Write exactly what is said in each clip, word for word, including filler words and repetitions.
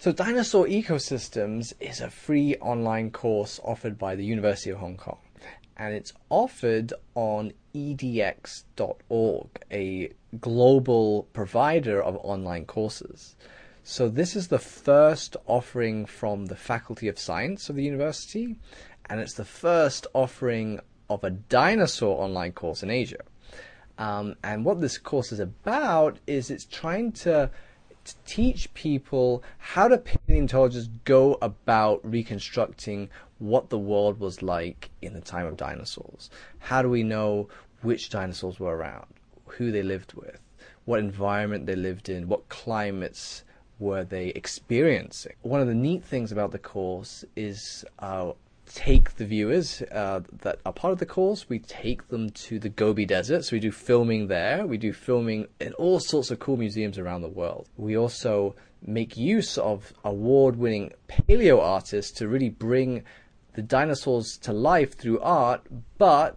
So Dinosaur Ecosystems is a free online course offered by the University of Hong Kong. And it's offered on E D X dot org, a global provider of online courses. So this is the first offering from the Faculty of Science of the university, and it's the first offering of a dinosaur online course in Asia. Um, and what this course is about is it's trying to, to teach people how do paleontologists go about reconstructing what the world was like in the time of dinosaurs. How do we know which dinosaurs were around, who they lived with, what environment they lived in, what climates were they experiencing. One of the neat things about the course is uh, take the viewers uh, that are part of the course, we take them to the Gobi Desert. So we do filming there. We do filming in all sorts of cool museums around the world. We also make use of award-winning paleo artists to really bring the dinosaurs to life through art, but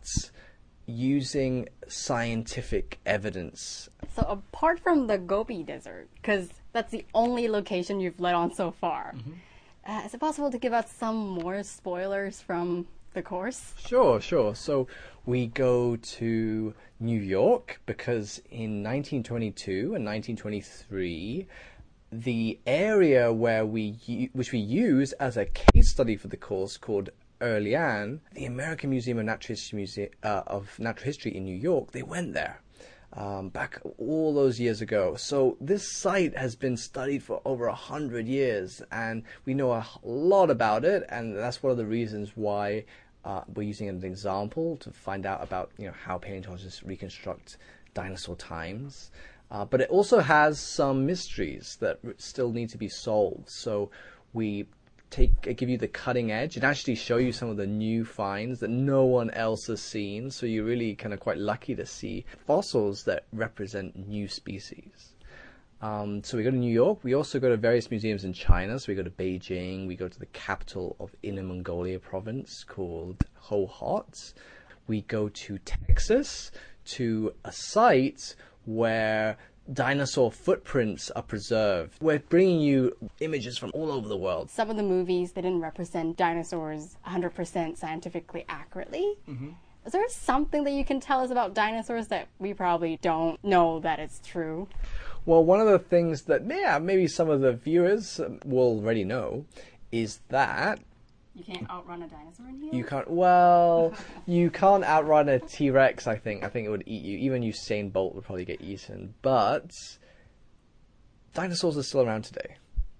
using scientific evidence. So apart from the Gobi Desert, because that's the only location you've led on so far, mm-hmm. uh, is it possible to give us some more spoilers from the course? Sure, sure. So we go to New York because in nineteen twenty-two and nineteen twenty-three, the area where we which we use as a case study for the course called Erlian, the American Museum of Natural History, Muse- uh, of Natural History in New York, they went there um, back all those years ago. So this site has been studied for over a hundred years, and we know a lot about it. And that's one of the reasons why uh, we're using it as an example to find out about you know how paleontologists reconstruct dinosaur times. Uh, but it also has some mysteries that still need to be solved. So we take give you the cutting edge and actually show you some of the new finds that no one else has seen. So you're really kind of quite lucky to see fossils that represent new species. Um, so we go to New York. We also go to various museums in China. So we go to Beijing. We go to the capital of Inner Mongolia province called Hohhot. We go to Texas to a site where dinosaur footprints are preserved. We're bringing you images from all over the world. Some of the movies, they didn't represent dinosaurs one hundred percent scientifically accurately. Mm-hmm. Is there something that you can tell us about dinosaurs that we probably don't know that it's true? Well, one of the things that yeah, maybe some of the viewers will already know is that you can't outrun a dinosaur in here? You can't, well, you can't outrun a T-Rex, I think. I think it would eat you. Even Usain Bolt would probably get eaten. But dinosaurs are still around today.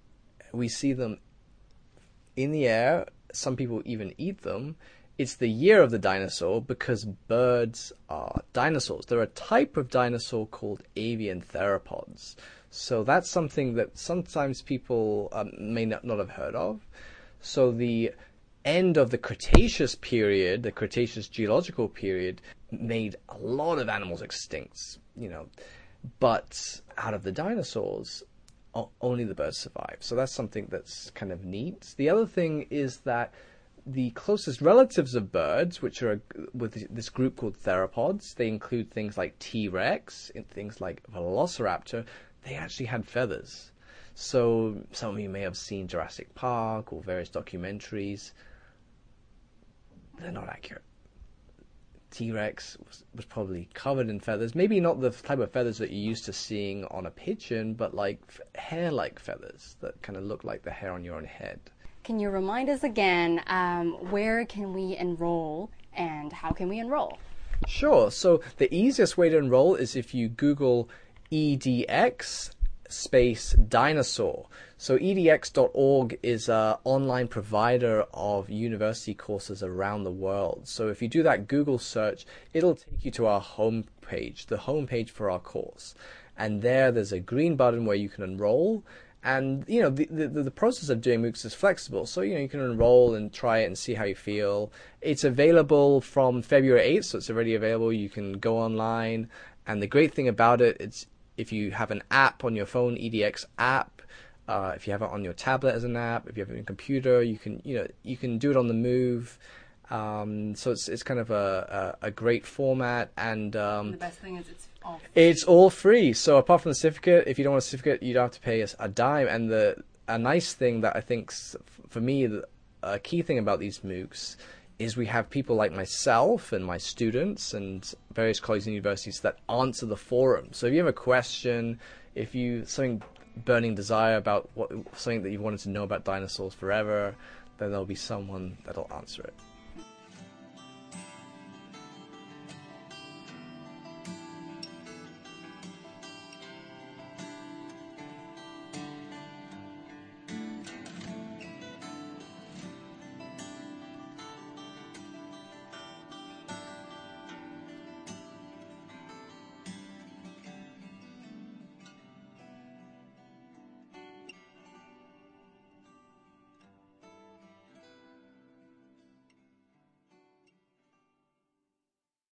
We see them in the air. Some people even eat them. It's the year of the dinosaur because birds are dinosaurs. They're a type of dinosaur called avian theropods. So that's something that sometimes people um, may not, not have heard of. So the end of the Cretaceous period, the Cretaceous geological period, made a lot of animals extinct, you know, but out of the dinosaurs, only the birds survive. So that's something that's kind of neat. The other thing is that the closest relatives of birds, which are with this group called theropods, they include things like T-Rex and things like Velociraptor, they actually had feathers. So some of you may have seen Jurassic Park or various documentaries. They're not accurate. T-Rex was, was probably covered in feathers. Maybe not the type of feathers that you're used to seeing on a pigeon, but like hair-like feathers that kind of look like the hair on your own head. Can you remind us again, um, where can we enroll and how can we enroll? Sure. So the easiest way to enroll is if you Google E D X space dinosaur. So E D X dot org is an online provider of university courses around the world. So if you do that Google search, it'll take you to our homepage, the homepage for our course. And there, there's a green button where you can enroll. And, you know, the, the, the process of doing MOOCs is flexible. So, you know, you can enroll and try it and see how you feel. It's available from February eighth, so it's already available. You can go online. And the great thing about it, it's if you have an app on your phone, E D X app, uh, if you have it on your tablet as an app, if you have it on your computer, you can, you know, you can do it on the move. Um, so it's it's kind of a, a, a great format, and um, and the best thing is it's all free. It's all free. So apart from the certificate, if you don't want a certificate, you don't have to pay us a dime. And the a nice thing that I think, for me, a key thing about these MOOCs is we have people like myself and my students and various colleagues in universities that answer the forum. So if you have a question, if you something burning desire about what something that you wanted to know about dinosaurs forever, then there'll be someone that'll answer it.